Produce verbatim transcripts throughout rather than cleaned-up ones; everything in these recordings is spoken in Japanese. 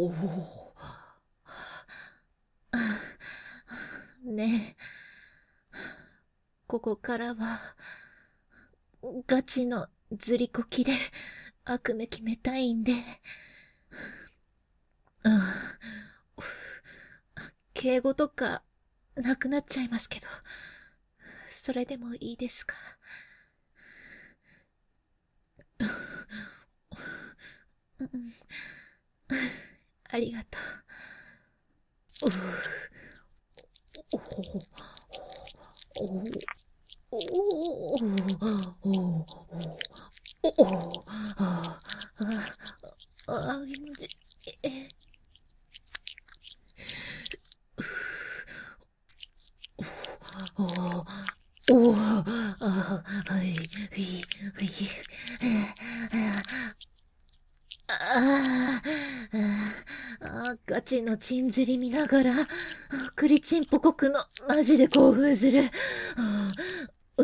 おお。ねえ、ここからは、ガチのずりこきで悪夢決めたいんで、うん、敬語とかなくなっちゃいますけど、それでもいいですか？うん、ありがとう。うおおおおおおおおあああ気持ちえおおおあはいはいはいああガチのチンズリ見ながらクリチンポコくのマジで興奮する。う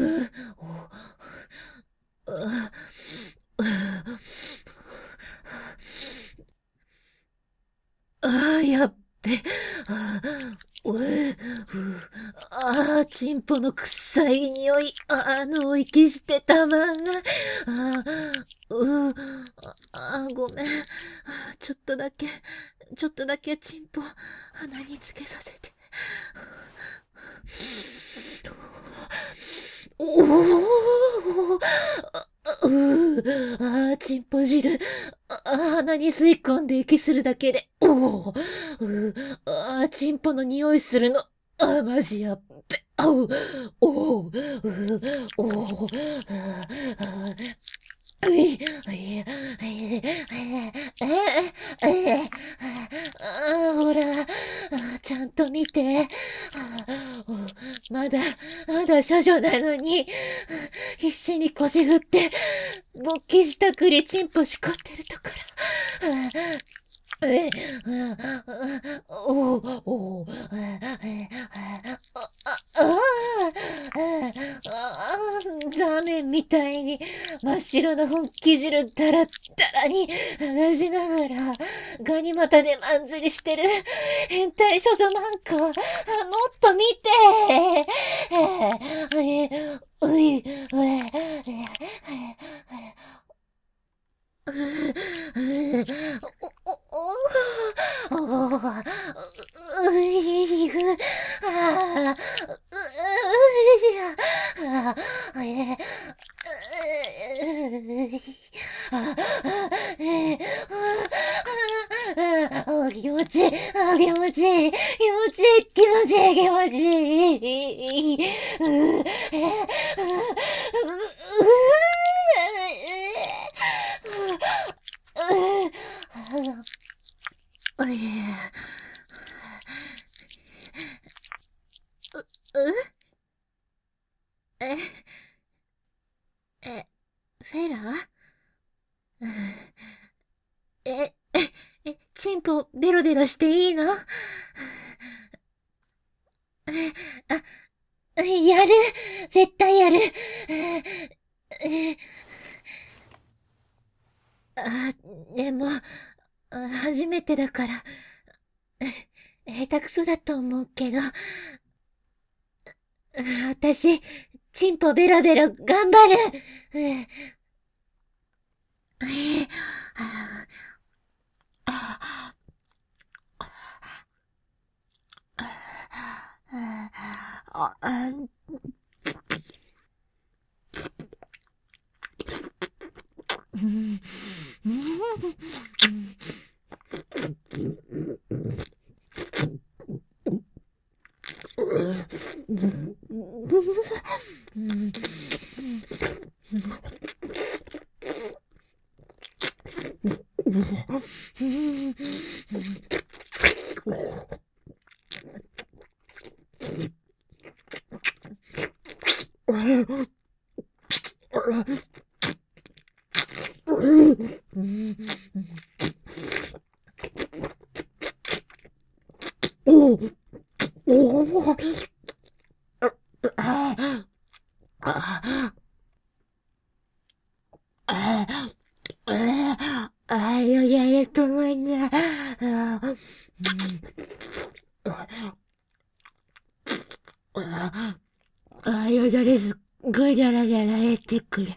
ああ、やっべ。ああ、おえ、ああ、チンポの臭い匂い。あの、息してたまんない。ああ、うああ、ごめん。ちょっとだけ、ちょっとだけチンポ、鼻につけさせて。おおうああ、チンポ汁。ああ、鼻に吸い込んで息するだけで。おおうああ、チンポの匂いするの。ああ、マジやっべ。あうおうおおああうい、うい、うい、ええ、ええ、あほら、ちゃんと見て。まだ、まだ処女なのに、必死に腰振って、勃起したくりチンポしこってるところ。え、おお、おお、ザーメンみたいに真っ白な本気汁だらだらに流しながらガニ股でまんずりしてる変態少女マンコ、もっと見て。うい、うい、お、お、お、お、ういぐ、あ、う、いや、あ、え、あ、え、あ、気持ちいい、あ、気持ちいい、気持ちいい、気持ちいい、気持ちいい、う、え、う、う、う、う、え、え、フェラえ、え、チンポベロベロしていいの？あ、やる、絶対やる。あ、でも、あ初めてだから、下手くそだと思うけど、私、チンポベロベロ頑張る。あ、あ、うん、うん、おお、おお、あ、あ、あ、あ、あ、いやいやいえると思いな。あ、よだれすっごいだらだら出てくる。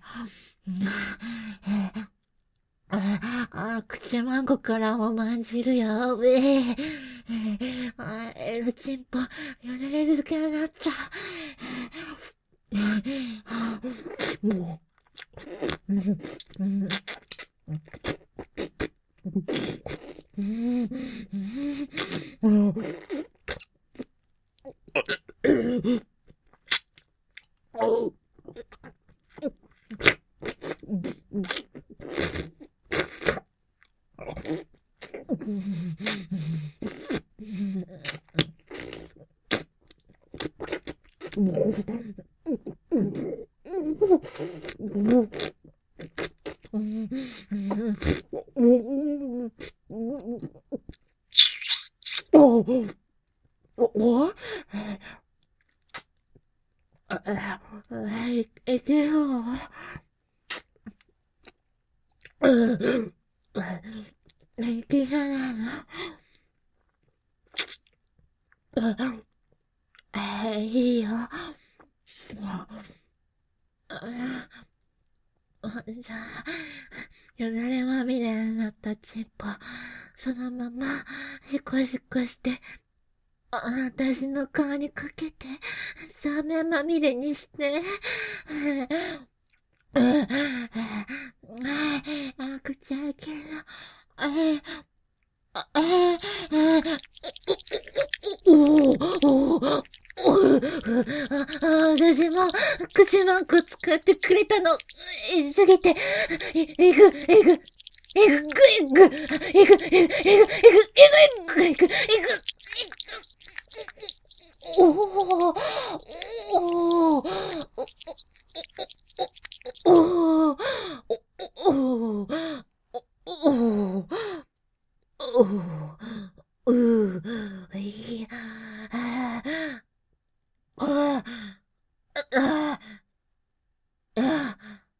あ、あ、口まんこからもまんじるやべえ。あ、エロチンポ、よだれ漬けになっちゃう。もう、うん、うん、うん、お、え、でよ。いけないな。いいよ。じゃあ、よだれまみれになったチンポ、そのまま、シコシコして、私の顔にかけて、サーメンまみれにして。あ、口開ける。あ、えおおおおあ、私も口マンコ使ってくれたの、えすぎて、え、えぐ、えぐ、えぐぐえぐ、えぐ、えぐ、えぐ、えぐ、えぐ、えぐ、えぐ、えぐ、おおおおおおおおおう、いや、ああ、ああ、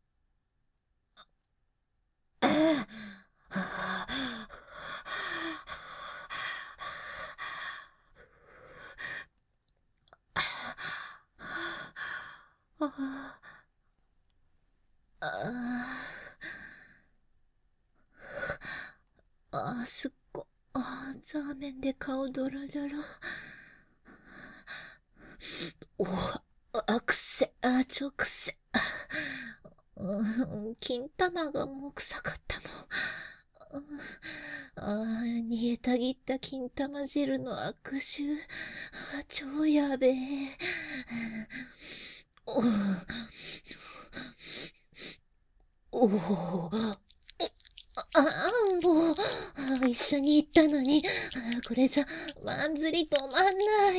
ああ、あ、すっご、あ、ザーメンで顔ドロドロ。お、あ、くせ、あ、ちょくせ。うん、金玉がもう臭かったもん。ああ、煮えたぎった金玉汁の悪臭。あ、超やべえ。おおおああ、もう、あ一緒に行ったのに、あこれじゃ、まんずり止まんない。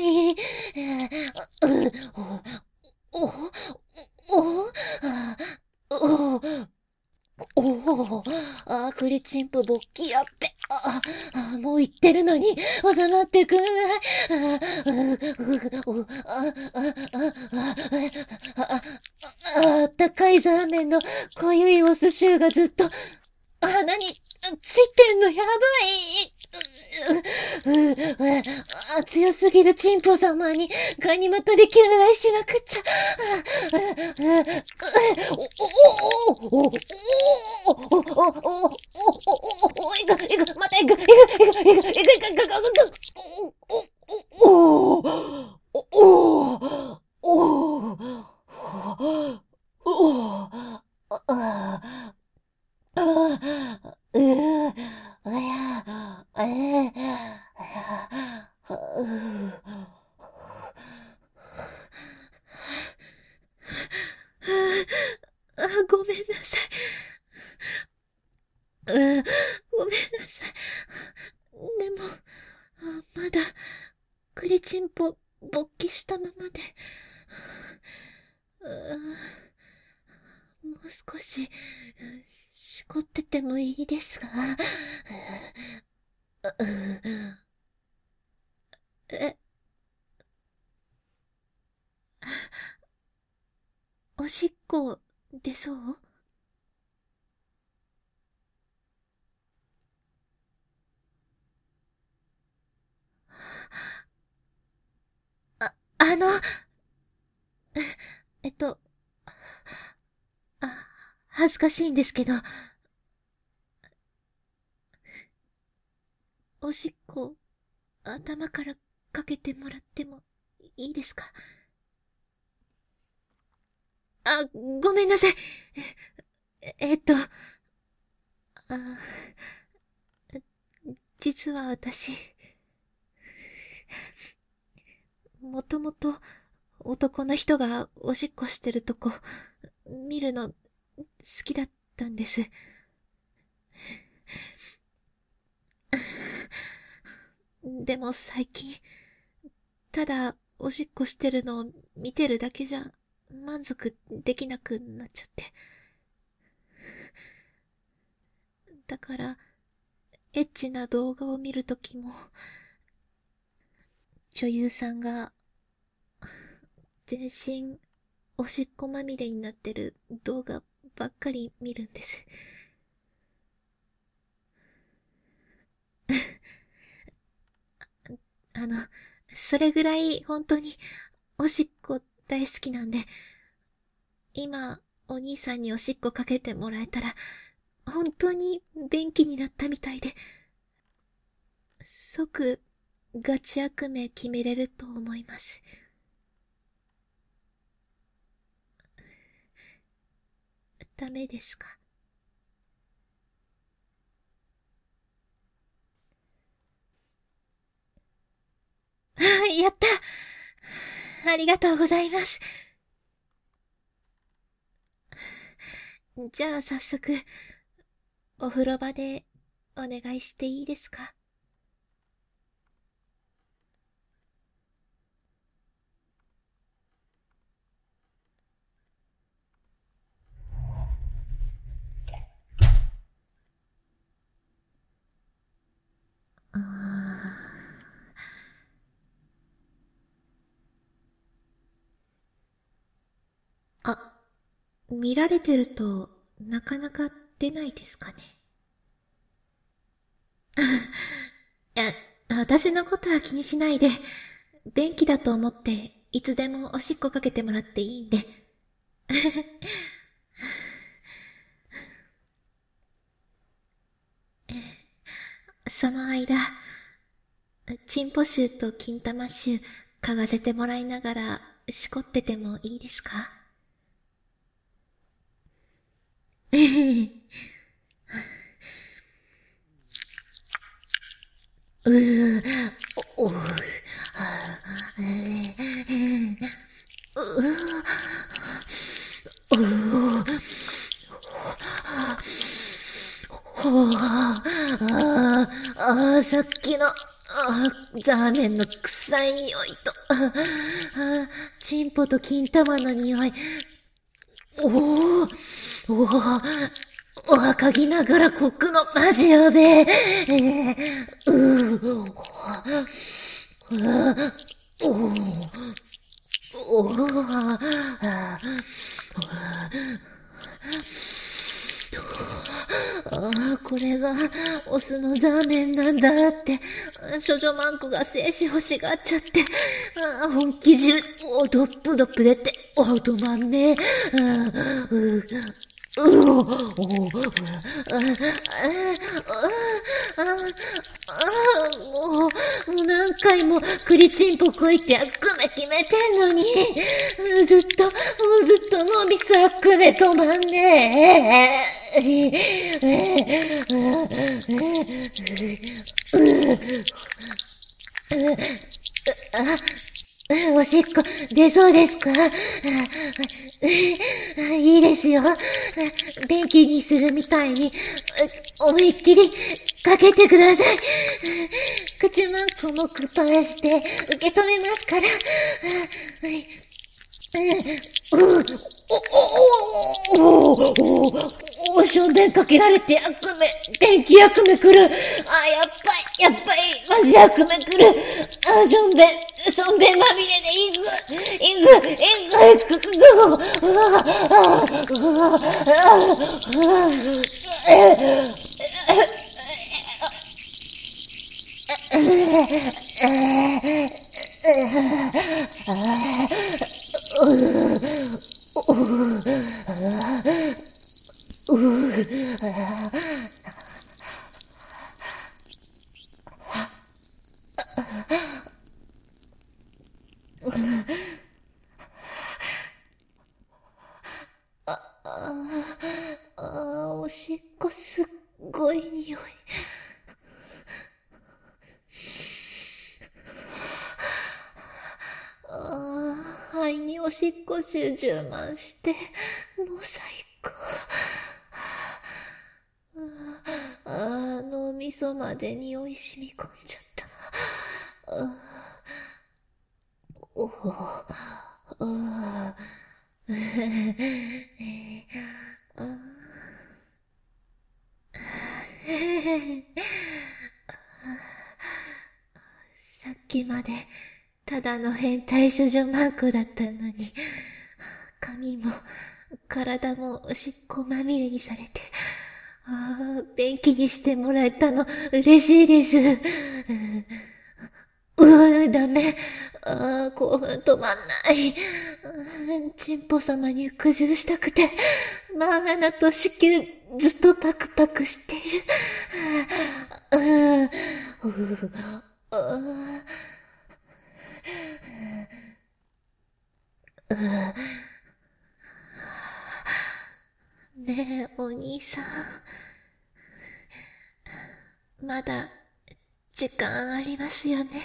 お、お、お、お、あお、おお、あクリチンプ勃起やっべ。ああ、もう言ってるのに、収まってくんない。ああ、あ、あ、あ、あ、あ、あったかいザーメンの濃ゆいお寿司がずっと、鼻についてんのやばい。う、う、う、あ、強すぎるチンポ様に、ガニ股で救来しなくっちゃ。お、お、お、お、お、お、お、お、お、お、お、いく、いく、またいく、いく、いく、いく、いく、いく、いく、いく、お、お、お、お、お、お、あ、あ、うう、あや、ええ、あや、うあ、ごめんなさい。うん、ごめんなさい。でも、あまだ、クリチンポ、勃起したままで、うんもう少し、しこっててもいいですか？うんえ、おしっこ、出そうあの、えっと、あ、恥ずかしいんですけど、おしっこ、頭からかけてもらってもいいですか？あ、ごめんなさい。え、えっと、あ、実は私、もともと男の人がおしっこしてるとこ、見るの好きだったんです。でも最近、ただおしっこしてるのを見てるだけじゃ満足できなくなっちゃって。だから、エッチな動画を見るときも、女優さんが全身おしっこまみれになってる動画ばっかり見るんです。あの、それぐらい本当におしっこ大好きなんで、今お兄さんにおしっこかけてもらえたら、本当に便器になったみたいで、即ガチ悪名決めれると思います。ダメですか？やった！ありがとうございます。じゃあ早速、お風呂場でお願いしていいですか？あーあ、見られてるとなかなか出ないですかね。いや、私のことは気にしないで、便器だと思っていつでもおしっこかけてもらっていいんで。その間、チンポ臭と金玉臭嗅がせてもらいながらしこっててもいいですか？うー、お、お、はぁ、えー、うー、うー、ほあ、ああ、あさっきの、あザーメンの臭い匂いと、ああ、チンポと金玉の匂い。おお、おお、おはかぎながらこくのマジやべえ。えー、うー、おお、おお、ああ、これがオスのザーメンなんだって、処女マンコが精子欲しがっちゃって、あ本気汁、おドップドップ出て、お止まんねえ。あううおおおああああもう、もう何回も栗チンポこいて悪夢決めてんのに、ずっと、もうずっと脳みそ悪夢止まんねえ。あ、おしっこ出そうですか？いいですよ。便器にするみたいに、思いっきりかけてください。口マンコもくぱーして受け止めますから。うん、お、お、お、お、お、お、しょんべんかけられて悪夢、便器悪夢来る。あ、やっぱい、やっぱい、マジ悪夢来る。あ、しょんべん、しょんべんまみれでいく、いく、いく、いく、いく、うわ、あ、うわ、あ、 あ、おしっこすっごい匂い。ああ、肺におしっこ臭充満して、もう最高。ああ、脳みそまで匂い染み込んじゃった。あおお、あさっきまでただの変態処女マンコだったのに、髪も体もおしっこまみれにされて、ああ、便器にしてもらえたの嬉しいです。うー、ダメ。ああ、興奮止まんない。チンポ様に服従したくて、マンハナと子宮ずっとパクパクしている。ああ、ああ、ねえ、お兄さん。まだ、時間ありますよね。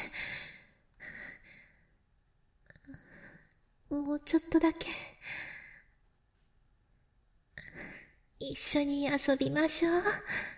もうちょっとだけ。一緒に遊びましょう。